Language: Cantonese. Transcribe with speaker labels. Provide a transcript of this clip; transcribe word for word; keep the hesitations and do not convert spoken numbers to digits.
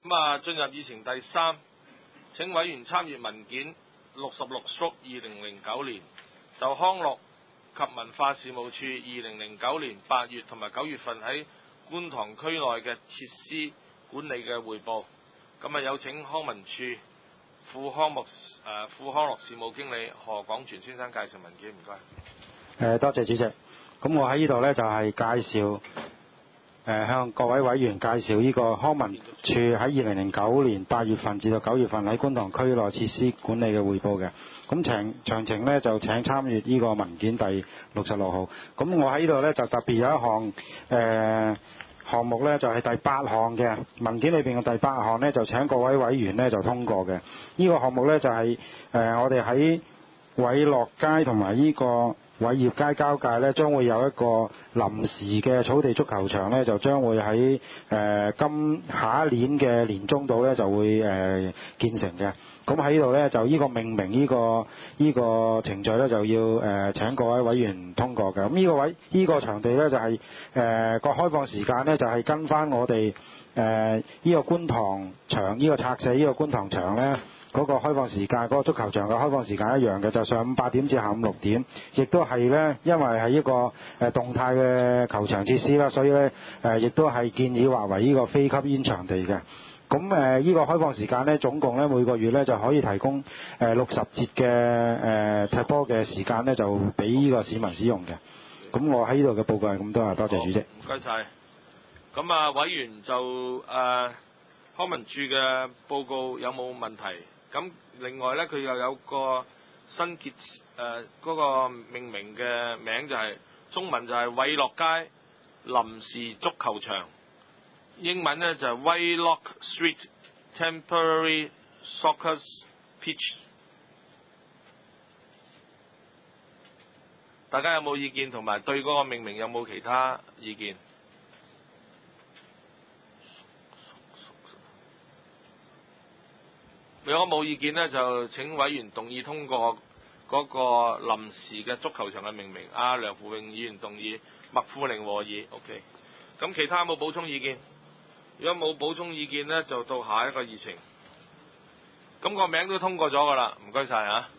Speaker 1: 咁啊，進入議程第三，請委員參閱文件六十六縮二零零九年就康樂及文化事務處二零零九年八月同埋九月份喺觀塘區內嘅設施管理嘅匯報。咁啊，有請康文署副康目誒、呃、副康樂事務經理何廣全先生介紹文件，唔該。
Speaker 2: 誒，多謝主席。咁我喺呢度呢，就係、是、介紹。誒、呃、向各位委員介紹呢個康文署喺二零零九年八月份至到九月份喺觀塘區內設施管理嘅匯報嘅。咁詳詳情呢，就請參閱呢個文件第六十六號。咁我喺呢度呢，就特別有一項誒、呃、項目呢，就係、是、第八項嘅文件裏邊嘅第八項呢，就請各位委員呢，就通過嘅。呢、這個項目呢，就係、是、誒、呃、我哋喺偉樂街同埋呢個偉業街交界呢，將會有一個臨時嘅草地足球場呢，就將會喺誒、呃、今下一年嘅年中度呢，就會誒、呃、建成嘅。咁喺呢度呢，就呢個命名呢、這個呢、這個程序呢，就要誒、呃、請各位委員通過嘅。咁呢個位呢、這個場地呢，就係誒個開放時間呢，就係、是、跟翻我哋誒呢個觀塘場呢、這個拆卸呢個觀塘場呢。嗰個開放時間，嗰、那個足球場嘅開放時間一樣嘅，就上午八點至下午六點，亦都係呢，因為係一個誒、呃、動態嘅球場設施啦，所以呢，誒、呃、亦都係建議劃為呢個非吸煙場地嘅。咁誒呢個開放時間呢，總共呢每個月呢就可以提供誒六十節嘅誒踢波嘅時間呢，就俾呢個市民使用嘅。咁我喺呢度嘅報告係咁多啊，多謝主席。
Speaker 1: 唔該晒。咁啊，委員就誒、呃、康文署嘅報告有冇問題？咁另外咧，佢又有個新結誒嗰個命名嘅名就係、是、中文就係偉樂街臨時足球場，英文咧就係、是、Waylock Street Temporary Soccer Pitch。大家有冇意見同埋對嗰個命名有冇其他意見？如果冇意見呢，就請委員動議通過嗰個臨時嘅足球場嘅命名。阿、啊、梁富榮議員動議，麥富寧和議。OK。咁其他有冇補充意見？如果冇補充意見呢，就到下一個議程。咁個名都通過咗㗎啦，唔該晒嚇。